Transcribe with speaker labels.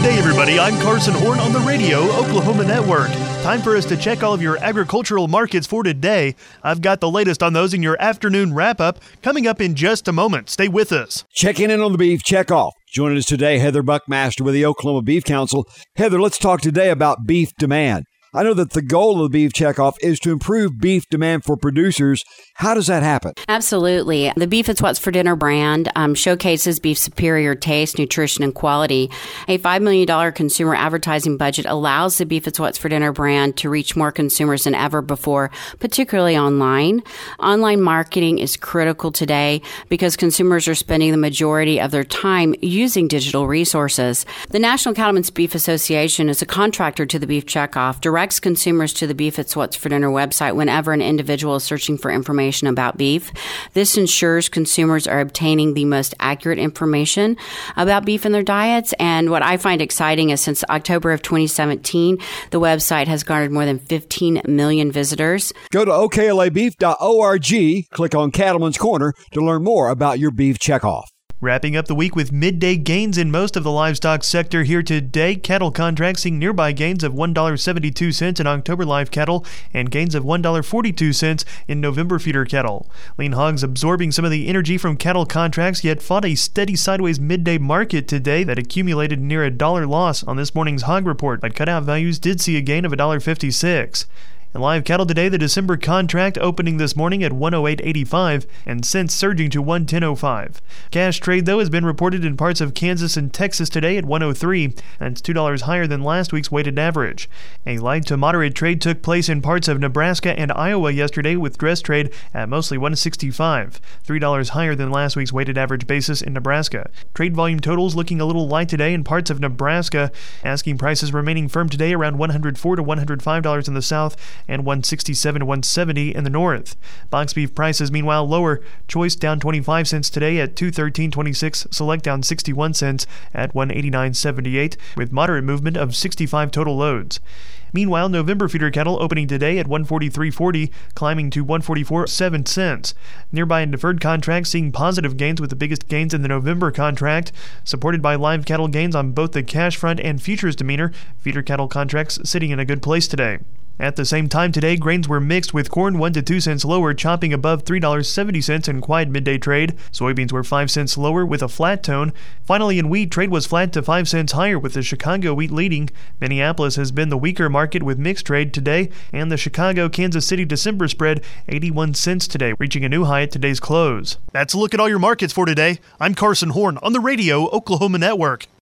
Speaker 1: day, everybody. I'm Carson Horn on the Radio Oklahoma Network. Time for us to check all of your agricultural markets for today. I've got the latest on those in your afternoon wrap-up coming up in just a moment. Stay with us.
Speaker 2: Checking in on the beef checkoff. Joining us today, Heather Buckmaster with the Oklahoma Beef Council. Heather, let's talk today about beef demand. I know that the goal of the beef checkoff is to improve beef demand for producers. How does that happen?
Speaker 3: Absolutely. The Beef It's What's for Dinner brand showcases beef's superior taste, nutrition, and quality. A $5 million consumer advertising budget allows the Beef It's What's for Dinner brand to reach more consumers than ever before, particularly online. Online marketing is critical today because consumers are spending the majority of their time using digital resources. The National Cattlemen's Beef Association is a contractor to the Beef Checkoff, directs consumers to the Beef It's What's for Dinner website whenever an individual is searching for information about beef. This ensures consumers are obtaining the most accurate information about beef in their diets. And what I find exciting is since October of 2017, the website has garnered more than 15 million visitors.
Speaker 2: Go to oklabeef.org, click on Cattleman's Corner to learn more about your beef checkoff.
Speaker 1: Wrapping up the week with midday gains in most of the livestock sector here today. Cattle contracts seeing nearby gains of $1.72 in October live cattle and gains of $1.42 in November feeder cattle. Lean hogs absorbing some of the energy from cattle contracts, yet fought a steady sideways midday market today that accumulated near $1 loss on this morning's hog report, but cutout values did see a gain of $1.56. In live cattle today, the December contract opening this morning at 108.85 and since surging to 110.05. Cash trade, though, has been reported in parts of Kansas and Texas today at 103. That's $2 higher than last week's weighted average. A light to moderate trade took place in parts of Nebraska and Iowa yesterday with dress trade at mostly 165. $3 higher than last week's weighted average basis in Nebraska. Trade volume totals looking a little light today in parts of Nebraska. Asking prices remaining firm today around $104 to $105 in the south and $167 to $170 in the north. Box beef prices, meanwhile, lower. Choice down 25 cents today at $213.26. Select down 61 cents at $189.78, with moderate movement of 65 total loads. Meanwhile, November feeder cattle opening today at 143.40, climbing to 144.7 cents. Nearby and deferred contracts seeing positive gains, with the biggest gains in the November contract, supported by live cattle gains on both the cash front and futures demeanor. Feeder cattle contracts sitting in a good place today. At the same time today, grains were mixed, with corn 1 to 2 cents lower, chopping above $3.70 in quiet midday trade. Soybeans were 5 cents lower with a flat tone. Finally, in wheat, trade was flat to 5 cents higher, with the Chicago wheat leading. Minneapolis has been the weaker market with mixed trade today, and the Chicago-Kansas City December spread 81 cents today, reaching a new high at today's close. That's a look at all your markets for today. I'm Carson Horn on the Radio Oklahoma Network.